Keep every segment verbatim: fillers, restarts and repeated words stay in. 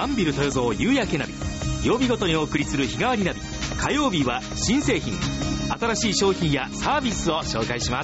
アンビル豊造夕焼けナビ。曜日ごとにお送りする日替わりナビ。火曜日は新製品、新しい商品やサービスを紹介します。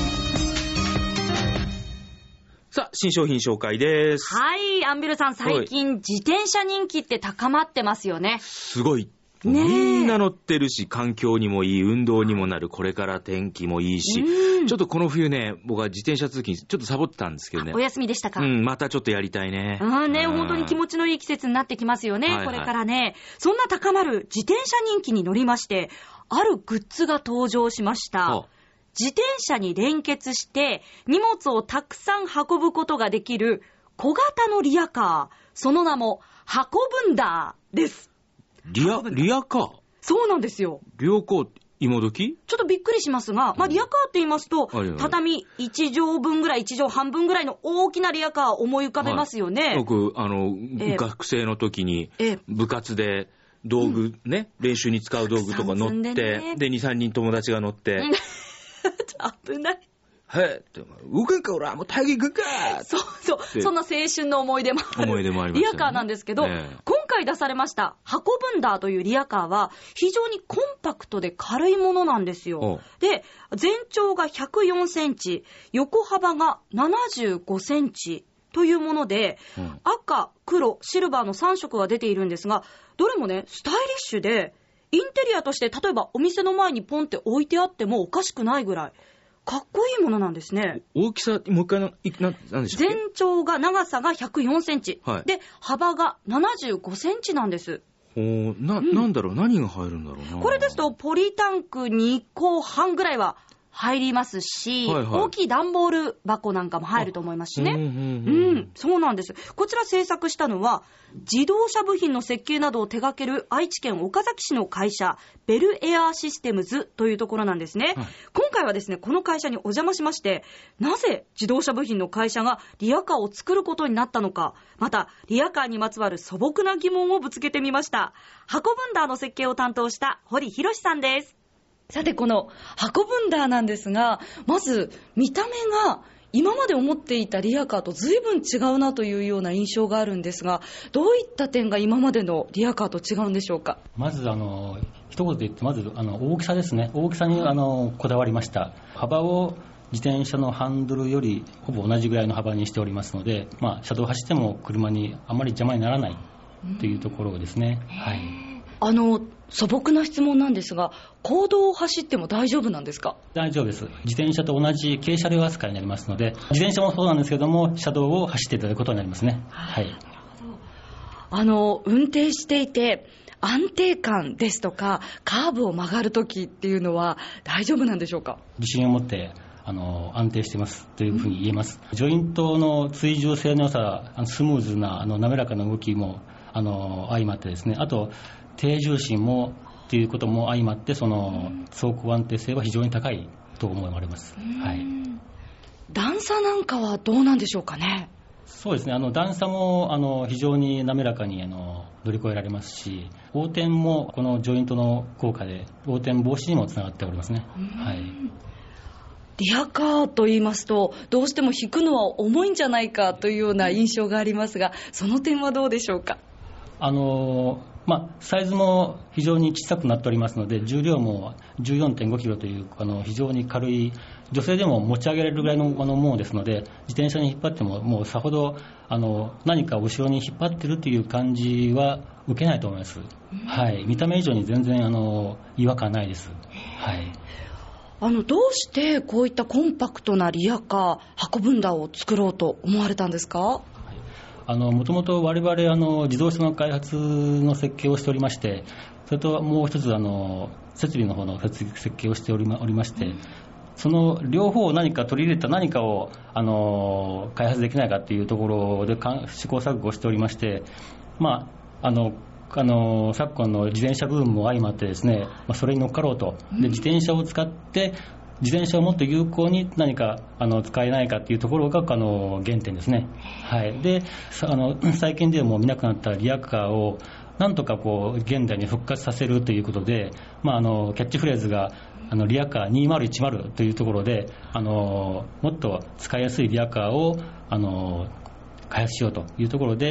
さあ、新商品紹介です。 はい、アンビルさん、最近自転車人気って高まってますよね。 すごい。 ね、 みんな乗ってるし、環境にもいい、運動にもなる、これから天気もいいし、ちょっとこの冬ね、僕は自転車通勤ちょっとサボってたんですけどね。 お休みでしたか？ うん、またちょっとやりたいね。 うんね、本当に気持ちのいい季節になってきますよね、はいはい、これからね。そんな高まる自転車人気に乗りまして、あるグッズが登場しました。自転車に連結して荷物をたくさん運ぶことができる小型のリアカー、その名も運ぶんだです。 リア、リアカー？ そうなんですよ。 リアカー今時？ ちょっとびっくりしますが、まあ、リアカーって言いますと、はいはい、畳いち畳分ぐらい、いち畳半分ぐらいの大きなリアカーを思い浮かべますよね。はい、 僕、あの、えー、学生の時に部活で道具ね、うん、練習に使う道具とか乗って、ね、で、に、さんにん友達が乗って、 危ない。 はい。動くんか、おら、もう大義行くか。 そうそう。そんな青春の思い出もある。 思い出もありましたね。 リアカーなんですけど、 ね、 今回出されました運ぶんだというリアカーは非常にコンパクトで軽いものなんですよ。で、全長がひゃくよんセンチ、横幅がななじゅうごセンチというもので、うん、赤、黒、シルバーのさん色が出ているんですが、どれもね、スタイリッシュで、インテリアとして例えばお店の前にポンって置いてあってもおかしくないぐらいかっこいいものなんですね。 大きさ、もう一回な、な、なんでしょう。 全長が、長さがひゃくよんセンチ、はい、で幅がななじゅうごセンチなんです。 おー、な、うん、なんだろう、何が入るんだろうな。 これですとポリタンクにこ半ぐらいは入りますし、はいはい、大きい段ボール箱なんかも入ると思いますしね。うん、うんうん、そうなんです。こちら制作したのは自動車部品の設計などを手掛ける愛知県岡崎市の会社ベルエアーシステムズというところなんですね。はい、今回はですね、この会社にお邪魔しまして、なぜ自動車部品の会社がリアカーを作ることになったのか、またリアカーにまつわる素朴な疑問をぶつけてみました。運ぶんだーの設計を担当した堀博さんです。さて、この運ぶんだーなんですが、まず見た目が今まで思っていたリアカーと随分違うなというような印象があるんですが、どういった点が今までのリアカーと違うんでしょうか？ まずあの一言で言って、まずあの大きさですね。大きさにあのこだわりました。幅を自転車のハンドルよりほぼ同じぐらいの幅にしておりますので、まあ、車道を走っても車にあまり邪魔にならないというところですね。はい。 あの素朴な質問なんですが、公道を走っても大丈夫なんですか？ 大丈夫です。自転車と同じ軽車両扱いになりますので、自転車もそうなんですけども、車道を走っていただくことになりますね。はい。なるほど。 あの運転していて安定感ですとかカーブを曲がるときっていうのは大丈夫なんでしょうか？ 自信を持ってあの安定していますというふうに言えます。うん、ジョイントの追従性の良さ、あのスムーズなあの滑らかな動きもあの相まってですね、あと低重心もということも相まって、その走行安定性は非常に高いと思われます。はい。 段差なんかはどうなんでしょうかね？ そうですね、あの段差もあの非常に滑らかにあの乗り越えられますし、横転もこのジョイントの効果で横転防止にもつながっておりますね。はい。 リアカーと言いますと、どうしても引くのは重いんじゃないかというような印象がありますが、その点はどうでしょうか？ あのまあ、サイズも非常に小さくなっておりますので、重量も じゅうよんてんごキロというあの非常に軽い、女性でも持ち上げられるぐらいのあのものですので、自転車に引っ張ってももうさほどあの何か後ろに引っ張ってるという感じは受けないと思います。はい、見た目以上に全然あの違和感ないです。はい。 あのどうしてこういったコンパクトなリアカー運ぶんだを作ろうと思われたんですか？ もともと我々あの自動車の開発の設計をしておりまして、それともう一つあの設備の方の設計をしており ま, おりまして、その両方を何か取り入れた何かをあの開発できないかというところで試行錯誤しておりまして、まああのあの昨今の自転車ブームも相まってですね、まあ、それに乗っかろうと、で自転車を使って自転車をもっと有効に何かあの使えないかというところがあの原点ですね。はい。で、あの最近でも見なくなったリアカーをなんとかこう現代に復活させるということで、まあ、あのキャッチフレーズがあのリアカーにせんじゅうというところで、あのもっと使いやすいリアカーをあの開発しようというところで、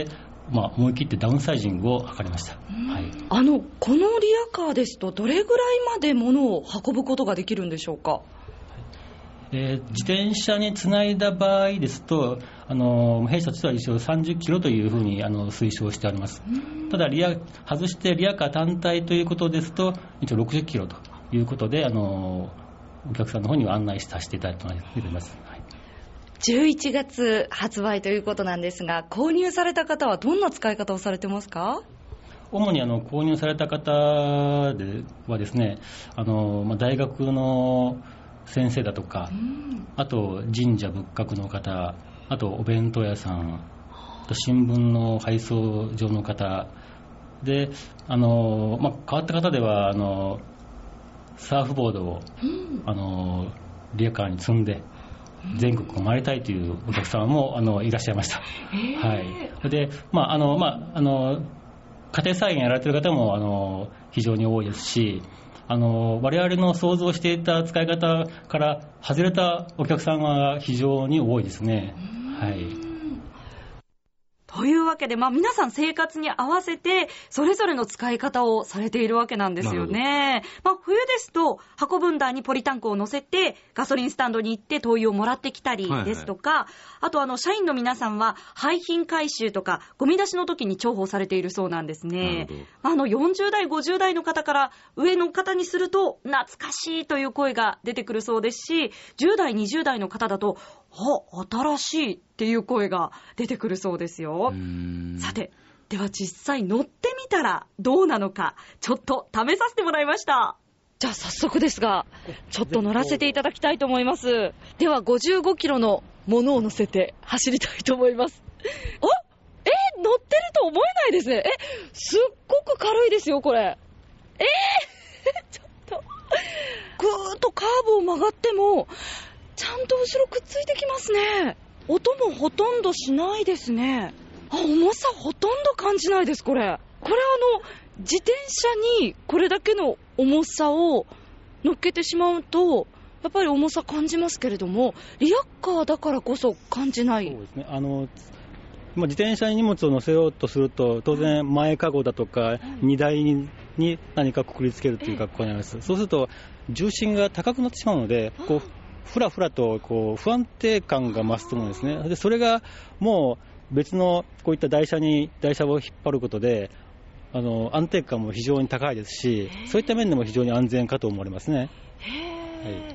まあ、思い切ってダウンサイジングを図りました、はい、 あのこのリアカーですとどれぐらいまで物を運ぶことができるんでしょうか。 えー、自転車につないだ場合ですと、あの弊社としては一応さんじゅっキロというふうにあの推奨しております。ただリア外してリアカー単体ということですと一応ろくじゅっキロということで、あのお客さんの方には案内させていただいております、はい、 じゅういちがつ発売ということなんですが、購入された方はどんな使い方をされてますか。 主にあの購入された方ではですね、あの、まあ、大学の先生だとか、うん、あと神社仏閣の方、あとお弁当屋さん、あと新聞の配送所の方で、あの、まあ、変わった方ではあのサーフボードを、うん、あのリアカーに積んで全国を回りたいというお客様もあのいらっしゃいました、はい、で、まああのまあ、あの家庭菜園やられている方もあの非常に多いですし、あの我々の想像していた使い方から外れたお客さんは非常に多いですね、はい。 というわけで、まあ、皆さん生活に合わせてそれぞれの使い方をされているわけなんですよね。まあ、冬ですと運ぶんだにポリタンクを乗せてガソリンスタンドに行って灯油をもらってきたりですとか、はいはい、あとあの社員の皆さんは廃品回収とかゴミ出しの時に重宝されているそうなんですね。あのよんじゅう代ごじゅう代の方から上の方にすると懐かしいという声が出てくるそうですし、じゅう代にじゅう代の方だとあ、新しいっていう声が出てくるそうですよ。さて、では実際乗ってみたらどうなのか、ちょっと試させてもらいました。じゃあ早速ですが、ちょっと乗らせていただきたいと思います。ではごじゅうごキロのものを乗せて走りたいと思います。おえー、乗ってると思えないですね。え、すっごく軽いですよこれ。えー、ちょっとぐーっとカーブを曲がってもちゃんと後ろくっついてきますね。音もほとんどしないですね。あ、重さほとんど感じないですこれ。これあの自転車にこれだけの重さを乗っけてしまうとやっぱり重さ感じますけれども、リアカーだからこそ感じない。 そうですね、あの自転車に荷物を乗せようとすると当然前かごだとか荷台に何かくくりつけるという格好になります。そうすると重心が高くなってしまうので、こうふらふらとこう不安定感が増すと思うんですね。でそれがもう別のこういった台車に台車を引っ張ることであの安定感も非常に高いですし、そういった面でも非常に安全かと思われますね。 へー、はい、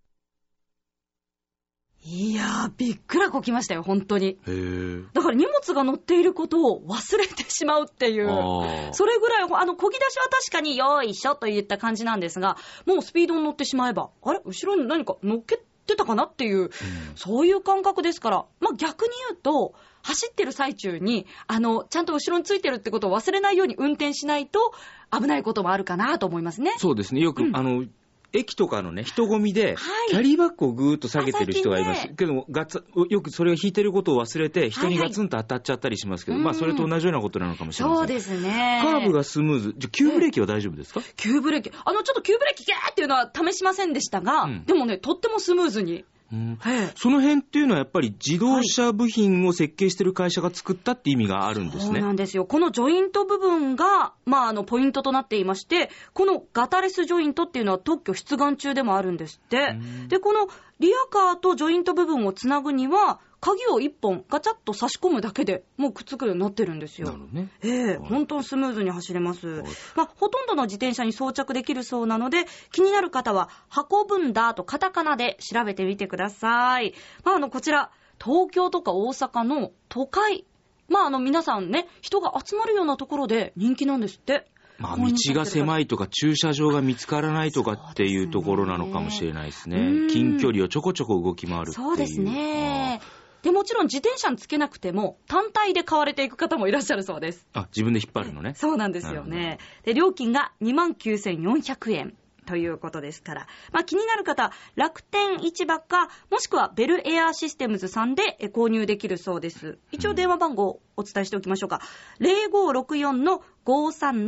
いやーびっくらこきましたよ本当に。 へー、 だから荷物が乗っていることを忘れてしまうっていう、それぐらいあの漕ぎ出しは確かによいしょといった感じなんですが、もうスピードに乗ってしまえばあれ後ろに何か乗っけてたかなっていう、うん、そういう感覚ですから、まあ、逆に言うと走ってる最中にあのちゃんと後ろについてるってことを忘れないように運転しないと危ないこともあるかなと思いますね。 そうですね、よく、うん、あの駅とかのね人混みで、はい、キャリーバッグをぐーっと下げてる人がいます、ね、けどガツよくそれを引いてることを忘れて人にガツンと当たっちゃったりしますけど、はいはい、まあそれと同じようなことなのかもしれません。 そうですね。 カーブがスムーズ。じゃ急ブレーキは大丈夫ですか？ 急ブレーキあのちょっと急ブレーキギャーっていうのは試しませんでしたが、うん、でもねとってもスムーズに。 うん、その辺っていうのはやっぱり自動車部品を設計している会社が作ったって意味があるんですね。 そうなんですよ。このジョイント部分が、まあ、あのポイントとなっていまして、このガタレスジョイントっていうのは特許出願中でもあるんですって。でこのリアカーとジョイント部分をつなぐには鍵をいっぽんガチャッと差し込むだけでもうくっつくようになってるんですよ。 なるほどね。 ええーはい、本当にスムーズに走れます、はい。まあ、ほとんどの自転車に装着できるそうなので気になる方は運ぶんだとカタカナで調べてみてください。まあ、あのこちら東京とか大阪の都会、まあ、あの皆さんね人が集まるようなところで人気なんですって。 まあ、道が狭いとか駐車場が見つからないとかっていうところなのかもしれないですね。近距離をちょこちょこ動き回るっていう。 そうですね。でもちろん自転車につけなくても単体で買われていく方もいらっしゃるそうです。 あ、自分で引っ張るのね。 そうなんですよね。で料金が にまんきゅうせんよんひゃくえんということですから、まあ、気になる方楽天市場かもしくはベルエアシステムズさんで購入できるそうです。一応電話番号をお伝えしておきましょうか。 ゼロごろくよんのごさんの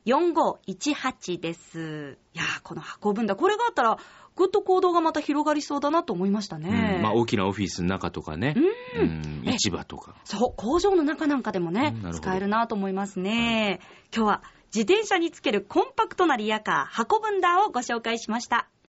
よんごいちはちです。いやー、この運ぶんだ。これがあったら、ぐっと行動がまた広がりそうだなと思いましたね。 うん、まあ大きなオフィスの中とかね。うん。うん、市場とか。 そう、工場の中なんかでもね、うん、使えるなと思いますね。はい、今日は自転車につけるコンパクトなリヤカー、運ぶんだをご紹介しました。